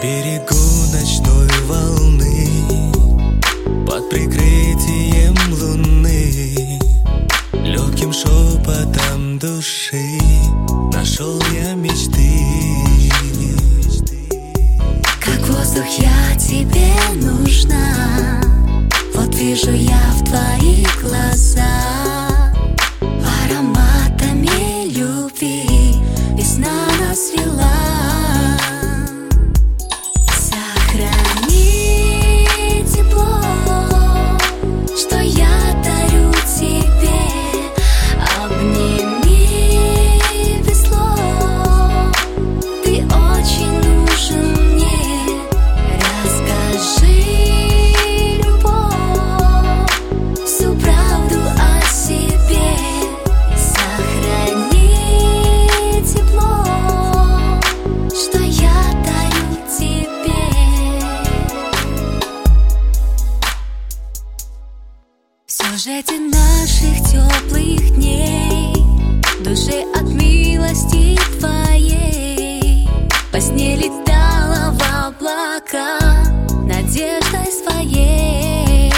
берегу ночной волны, под прикрытием луны, легким шепотом души нашел я мечты. Как воздух я тебе нужна, вот вижу я в твоих глазах ароматами любви весна нас вела. Сохрани тепло, что я дарю тебе, обними без слов, ты очень нужен мне. Расскажи, любовь, всю правду о себе. Сохрани тепло, что я дарю тебе. Все жди наших теплых дней, души от милости твоей. Во сне летала в облака надеждой своей.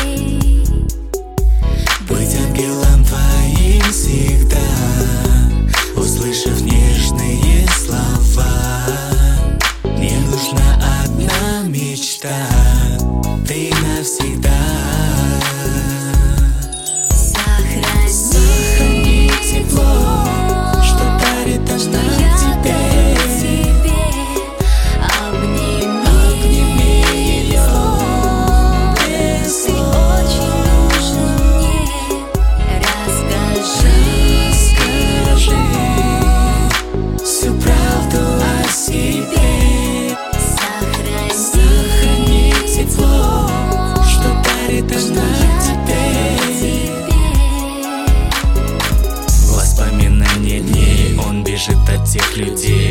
Быть ангелом твоим всегда, услышав нежные слова. Мне нужна одна мечта, ты навсегда. Сохрани тепло, что дарит она тебе. Обними ее без слов. Расскажи всю правду о себе. Сохрани тепло, что дарит она тебе. Воспоминания дней, он бежит от тех людей,